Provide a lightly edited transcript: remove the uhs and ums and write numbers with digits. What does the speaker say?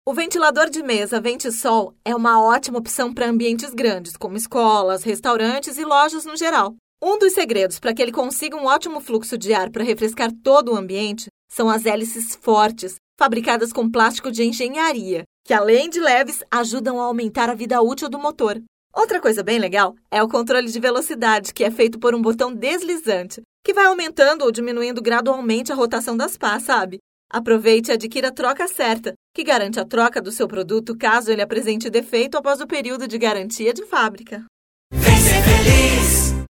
O ventilador de mesa Ventisol é uma ótima opção para ambientes grandes, como escolas, restaurantes e lojas no geral. Um dos segredos para que ele consiga um ótimo fluxo de ar para refrescar todo o ambiente são as hélices fortes, fabricadas com plástico de engenharia, que além de leves, ajudam a aumentar a vida útil do motor. Outra coisa bem legal é o controle de velocidade, que é feito por um botão deslizante, que vai aumentando ou diminuindo gradualmente a rotação das pás, sabe? Aproveite e adquira a troca certa, que garante a troca do seu produto caso ele apresente defeito após o período de garantia de fábrica. Vem ser feliz!